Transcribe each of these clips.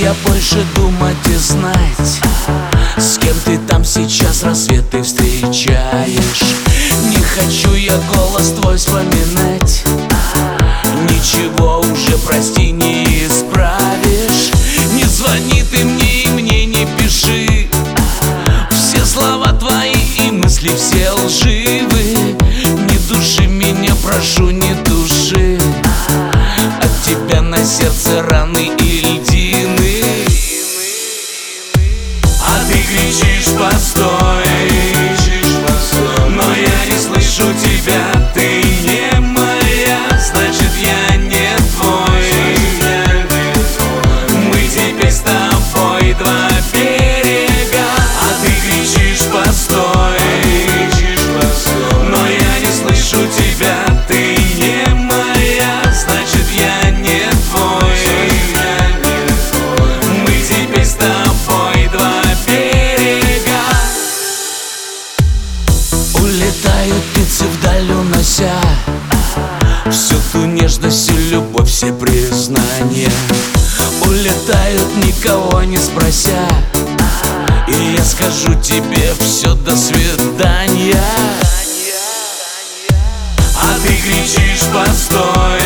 я больше думать и знать, с кем ты там сейчас рассветы встречаешь. Не хочу я голос твой вспоминать, ничего уже, прости, не исправишь. Не звони ты мне и мне не пиши, все слова твои и мысли все лживы. Не души меня, прошу, не души, от тебя на сердце раны и льдины. А ты кричишь постой, но я не слышу тебя. Ты не моя, значит я не твой. Мы теперь с тобой два берега. А ты кричишь постой, но я не слышу тебя. Ты не моя, значит я не твой. Мы теперь с тобой два берега. Улетают птицы вдаль, унося всю ту нежность и любовь, все признания. Улетают, никого не спрося, и я скажу тебе все, до свидания. А ты кричишь постой,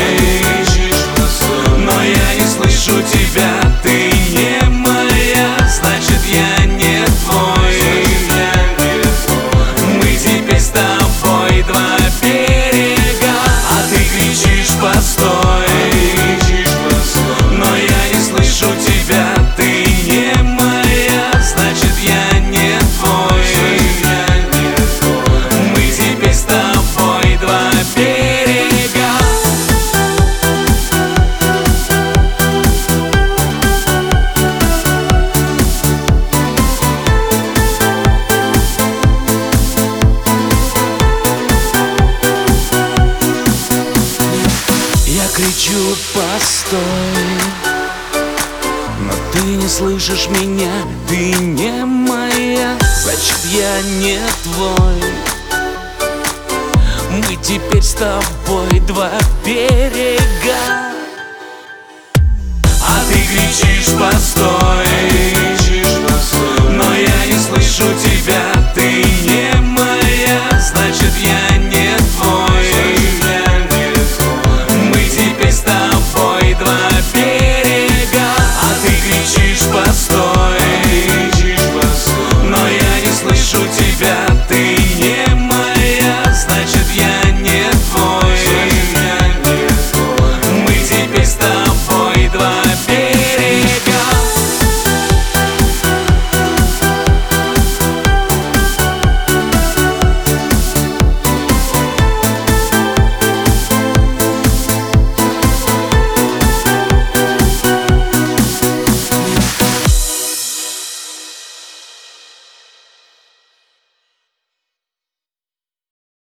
но я не слышу тебя. Ты не моя, значит я не твой. Мы теперь с тобой два берега. А ты кричишь постой, но я не слышу тебя. Ты не моя, значит я не твой. Мы теперь с тобой два берега. Я кричу постой, но ты не слышишь меня. Ты не моя, значит я не твой. Мы теперь с тобой два берега.